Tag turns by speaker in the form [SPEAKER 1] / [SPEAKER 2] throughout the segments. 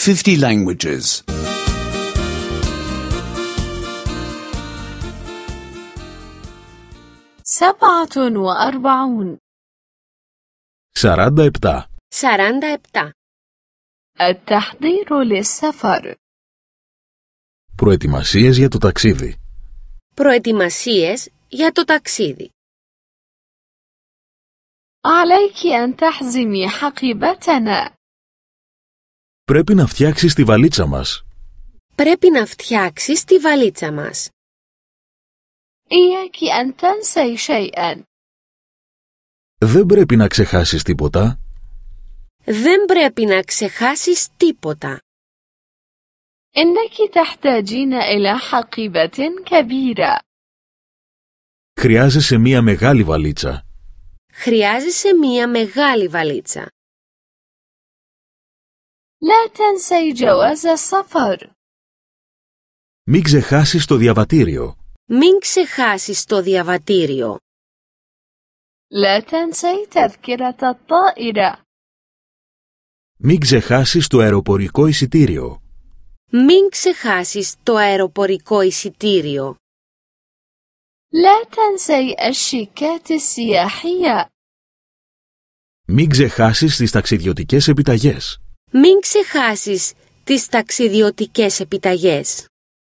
[SPEAKER 1] 50 languages.
[SPEAKER 2] 47
[SPEAKER 3] 47.
[SPEAKER 4] 47.
[SPEAKER 2] التحضير للسفر.
[SPEAKER 3] Προετοιμασίες για το ταξίδι.
[SPEAKER 4] Προετοιμασίες για το ταξίδι.
[SPEAKER 2] عليك أن تحزمي حقيبتنا.
[SPEAKER 3] Πρέπει να φτιάξεις τη βαλίτσα μας.
[SPEAKER 4] Πρέπει να φτιάξεις τη βαλίτσα μας.
[SPEAKER 2] إياك أن تنسي شيئا.
[SPEAKER 3] Δεν πρέπει να ξεχάσεις τίποτα.
[SPEAKER 4] Δεν πρέπει να ξεχάσεις τίποτα.
[SPEAKER 2] إنك تحتاجين إلى حقيبة كبيرة.
[SPEAKER 3] Χρειάζεσαι μία μεγάλη βαλίτσα.
[SPEAKER 4] Χρειάζεσαι μία μεγάλη βαλίτσα.
[SPEAKER 2] لا تنسي جواز السفر.
[SPEAKER 3] Μην ξεχάσεις το διαβατήριο.
[SPEAKER 4] Μην ξεχάσεις το διαβατήριο.
[SPEAKER 2] لا تنسي تذكرة الطائرة.
[SPEAKER 3] Μην ξεχάσεις το αεροπορικό εισιτήριο.
[SPEAKER 4] Μην ξεχάσεις το αεροπορικό εισιτήριο.
[SPEAKER 2] لا تنسي الشيكات السياحية.
[SPEAKER 3] Μην ξεχάσεις τις ταξιδιωτικές επιταγές.
[SPEAKER 4] Μην ξεχάσεις τις ταξιδιωτικές επιταγές.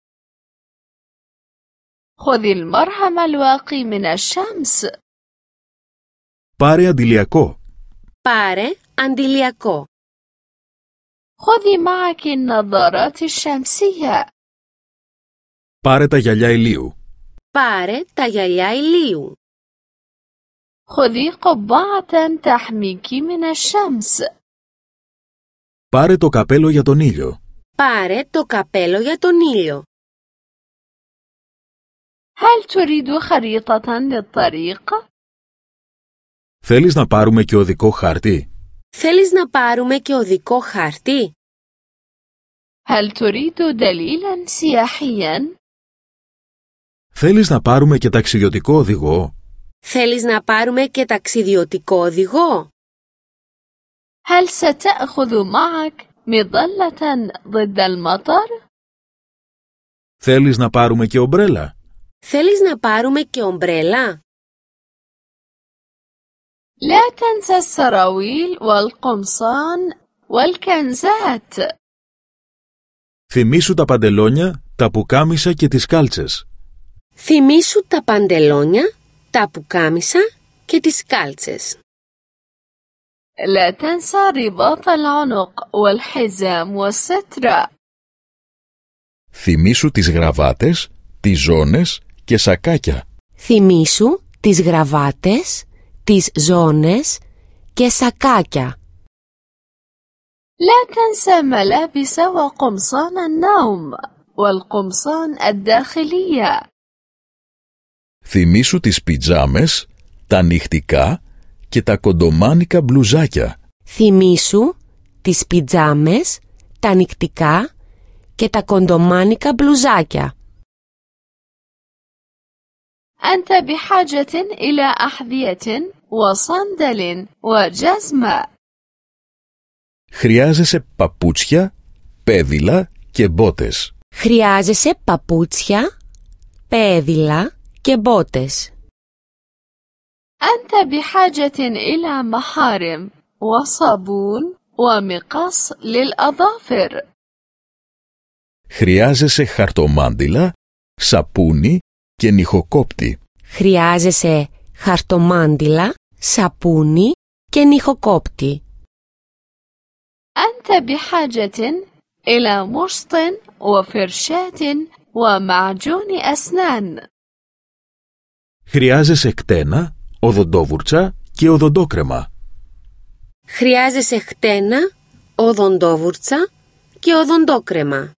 [SPEAKER 2] خذ المرهم الواقي من الشمس.
[SPEAKER 3] Πάρε αντιλιακό.
[SPEAKER 4] Πάρε αντιλιακό.
[SPEAKER 2] خذي معك النظارات الشمسية.
[SPEAKER 3] Πάρε τα γυαλιά ηλίου.
[SPEAKER 4] Πάρε τα γυαλιά ηλίου.
[SPEAKER 2] خذي قبعة تحميك من الشمس.
[SPEAKER 3] Πάρε το καπέλο για τον ήλιο.
[SPEAKER 4] Πάρε το καπέλο για τον ήλιο.
[SPEAKER 2] هل تريد خريطة للطريق؟
[SPEAKER 3] Θέλεις να πάρουμε και οδικό χάρτη?
[SPEAKER 4] Θέλεις να πάρουμε και οδικό χάρτη?
[SPEAKER 2] هل تريد دليلا سياحيا؟
[SPEAKER 3] Θέλεις να πάρουμε και ταξιδιωτικό οδηγό?
[SPEAKER 4] Θέλεις να πάρουμε και ταξιδιωτικό οδηγό?
[SPEAKER 2] هل ستأخذ معك مظلة ضد المطر؟
[SPEAKER 3] Θέλεις να πάρουμε και ομπρέλα?
[SPEAKER 4] Θέλεις να πάρουμε και ομπρέλα?
[SPEAKER 2] لا تنسى السراويل والقمصان والكنزات.
[SPEAKER 3] Θυμήσου τα παντελόνια, τα πουκάμισα και τις κάλτσες.
[SPEAKER 4] Θυμήσου τα παντελόνια, τα πουκάμισα και τις κάλτσες.
[SPEAKER 2] لا تنسى رباط العنق والحزام والسترة.
[SPEAKER 3] Θυμήσου τις γραβάτες, τις ζώνες και σακάκια.
[SPEAKER 4] Θυμήσου τις γραβάτες, τις ζώνες και σακάκια.
[SPEAKER 2] لا تنسى ملابس وقمصان النوم والقمصان الداخلية.
[SPEAKER 3] Θυμήσου τις πιτζάμες, τα νυχτικά και τα κοντομάνικα μπλουζάκια.
[SPEAKER 4] Θυμήσου τις πιτζάμες, τα νυχτικά και τα κοντομάνικα μπλουζάκια.
[SPEAKER 2] أنت بحاجة إلى أحذية وصندل وجزمة.
[SPEAKER 3] Χρειάζεσαι παπούτσια, πέδιλα και μπότες.
[SPEAKER 4] Χρειάζεσαι παπούτσια, πέδιλα και μπότες.
[SPEAKER 2] أنت بحاجة إلى محارم وصابون ومقص للأظافر.
[SPEAKER 3] Χρειάζεσαι χαρτομάντιλα, σαπούνι και νυχοκόπτη.
[SPEAKER 4] Χρειάζεσαι χαρτομάντιλα, σαπούνι και νυχοκόπτη.
[SPEAKER 2] أنت بحاجة إلى مشط وفرشاة ومعجون أسنان.
[SPEAKER 3] Χρειάζεσαι κτένα, οδοντόβουρτσα και οδοντόκρεμα.
[SPEAKER 4] Χρειάζεσαι χτένα, οδοντόβουρτσα και οδοντόκρεμα.